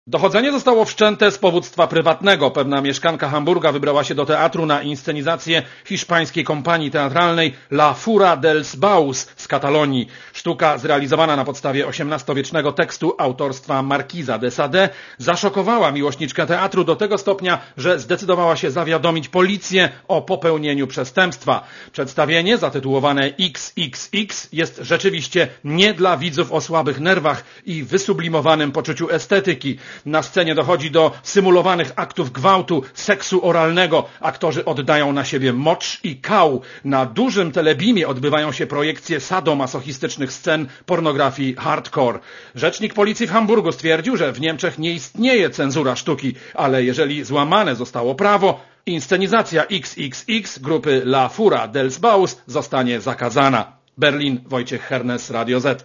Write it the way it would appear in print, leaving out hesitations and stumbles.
Dochodzenie zostało wszczęte z powództwa prywatnego. Pewna mieszkanka Hamburga wybrała się do teatru na inscenizację hiszpańskiej kompanii teatralnej La Fura dels Baus z Katalonii. Sztuka zrealizowana na podstawie XVIII-wiecznego tekstu autorstwa Marquiza de Sade zaszokowała miłośniczkę teatru do tego stopnia, że zdecydowała się zawiadomić policję o popełnieniu przestępstwa. Przedstawienie zatytułowane XXX jest rzeczywiście nie dla widzów o słabych nerwach i wysublimowanym poczuciu estetyki. Na scenie dochodzi do symulowanych aktów gwałtu, seksu oralnego. Aktorzy oddają na siebie mocz i kał. Na dużym telebimie odbywają się projekcje sadomasochistycznych scen pornografii hardcore. Rzecznik policji w Hamburgu stwierdził, że w Niemczech nie istnieje cenzura sztuki, ale jeżeli złamane zostało prawo, inscenizacja XXX grupy La Fura dels Baus zostanie zakazana. Berlin, Wojciech Hernes, Radio Z.